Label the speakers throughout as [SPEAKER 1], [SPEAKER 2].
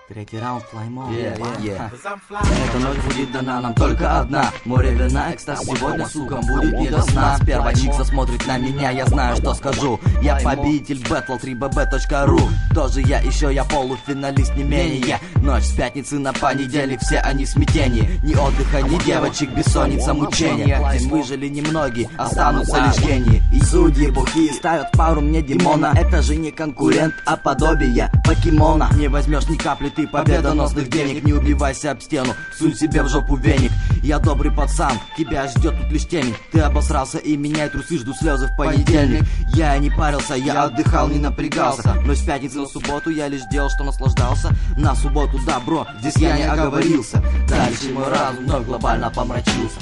[SPEAKER 1] Третий раунд флаймо.
[SPEAKER 2] Эта ночь будет дана нам только одна. Море вина, экстаз сегодня, сука, будет не до сна. Сперва Чикса смотрит на меня, я знаю, что скажу. Я победитель бэтл 3bb.ru. Тоже я еще, я полуфиналист не менее. Ночь с пятницы на понедельник, все они в смятении. Ни отдыха, ни девочек, бессонница, мучения. Здесь выжили немногие, останутся лишь гении. И судьи бухие ставят пару мне Димона. Это же не конкурент, а подобие покемона. Не возьмешь ни капли ты победоносных денег. Не убивайся об стену, сунь себе в жопу веник. Я добрый пацан, тебя ждет тут лишь темень. Ты обосрался и меняй трусы, жду слезы в понедельник. Я не парился, я отдыхал, не напрягался. Но с пятницы на субботу я лишь делал, что наслаждался. На субботу, да, бро, здесь я не оговорился. Дальше мой разум вновь глобально помрачился.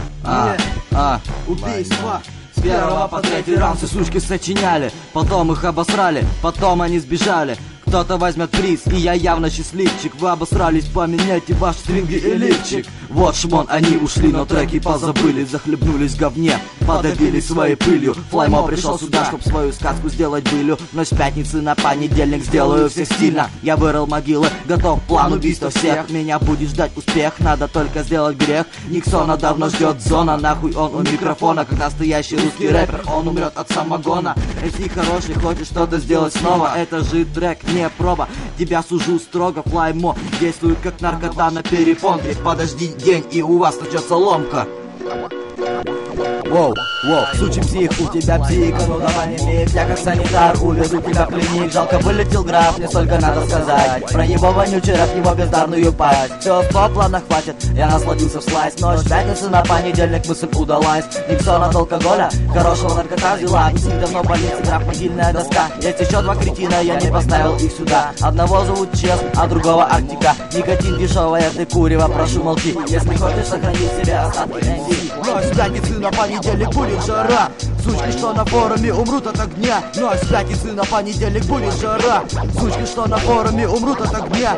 [SPEAKER 2] Убийство. С первого по третий раунд все сучки сочиняли. Потом их обосрали, потом они сбежали. Кто-то возьмет приз, и я явно счастливчик. Вы обосрались, поменяйте ваши стринги и лифчик. Вот шмон, они ушли, но треки позабыли. Захлебнулись в говне, подавились своей пылью. Флаймо пришел сюда, чтоб свою сказку сделать былью. Но с пятницы на понедельник сделаю все стильно. Я вырыл могилы, готов к плану убийства всех. Меня будет ждать успех, надо только сделать грех. Никсона давно ждет зона, нахуй он у микрофона. Как настоящий русский рэпер, он умрет от самогона. Если хороший, хочет что-то сделать снова, это же трек, не проба. Тебя сужу строго, флаймо действует как наркота на перепонке. Подожди день, и у вас начнется ломка. Воу, сучий псих, у тебя психика, ну давай не миг. Я как санитар увезу тебя в клиник. Жалко вылетел граф, мне столько надо сказать. Про его вонючий рэп, его бездарную пасть. Все, стоп, ладно, хватит, я насладился в слайс. Ночь с пятницы на понедельник, мысль удалась. Никсон от алкоголя, хорошего наркота взяла. Псих давно болит, граф могильная доска. Есть еще два кретина, я не поставил их сюда. Одного зовут Чес, а другого Арктика. Никотин дешевое, ты курево, прошу молчи. Если хочешь сохранить себе остатки энергии. Ночь с пятницы на понедельник будет жара. Сучки, что на форуме, умрут от огня. Ночь с пятницы на понедельник будет жара. Сучки, что на форуме, умрут от огня.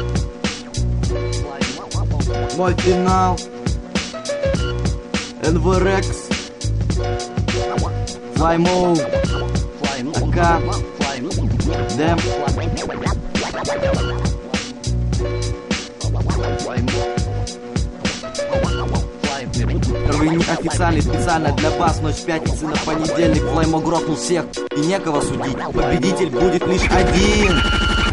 [SPEAKER 2] Мой финал. НВРекс. Флаймо. АК. Дэм. Первый неофициальный, специально для вас. Ночь с пятницы на понедельник. Флаймо грохнул всех, и некого судить. Победитель будет лишь один.